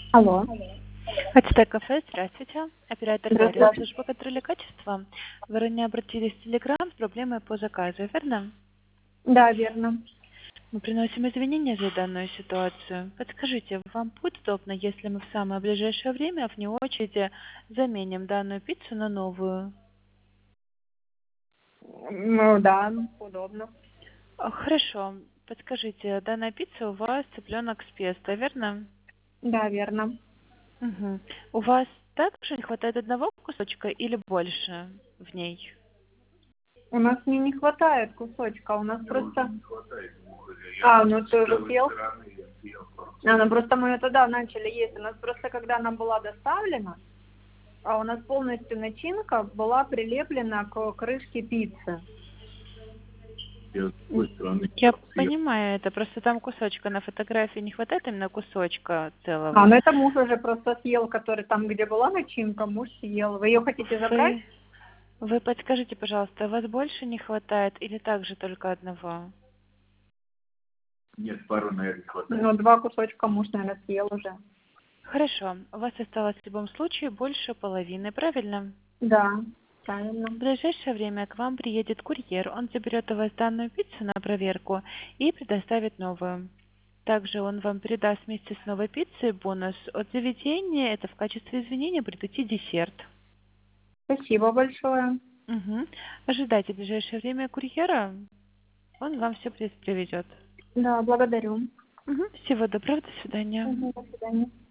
Алло. ХТТ кафе, здравствуйте. Оператор Дарья, Здравствуйте. служба контроля качества. Вы ранее обратились в Телеграм с проблемой по заказу, верно? Да, верно. Мы приносим извинения за данную ситуацию. Подскажите, вам будет удобно, если мы в самое ближайшее время, вне очереди, заменим данную пиццу на новую? Ну да, удобно. Хорошо. Подскажите, данная пицца у вас цыпленок с песто, верно? Да, верно. Мгм. У вас также не хватает одного кусочка или больше в ней? У нас не хватает кусочка, у нас просто... ну ты уже съел? Ну просто мы это, да, начали есть. У нас просто, когда она была доставлена, у нас полностью начинка была прилеплена к крышке пиццы. Я понимаю это, просто там кусочка на фотографии не хватает, именно кусочка Ну целого. это муж уже просто съел, который там, где была начинка, муж съел. Вы ее хотите забрать? Вы, вы подскажите, пожалуйста, вас больше не хватает или также только одного? Нет, пару, наверное, хватает. Ну, 2 кусочка муж, наверное, съел уже. Хорошо, у вас осталось в любом случае больше половины, правильно? Да, В правильно. ближайшее время к вам приедет курьер, он заберет у вас данную пиццу на проверку и предоставит новую. Также он вам передаст вместе с новой пиццей бонус от заведения, это в качестве извинения будет идти десерт. Спасибо большое. Мгм. Ожидайте в ближайшее время курьера, он вам все привезет. Да, благодарю. Мгм. Всего доброго, до свидания. Мгм, до свидания.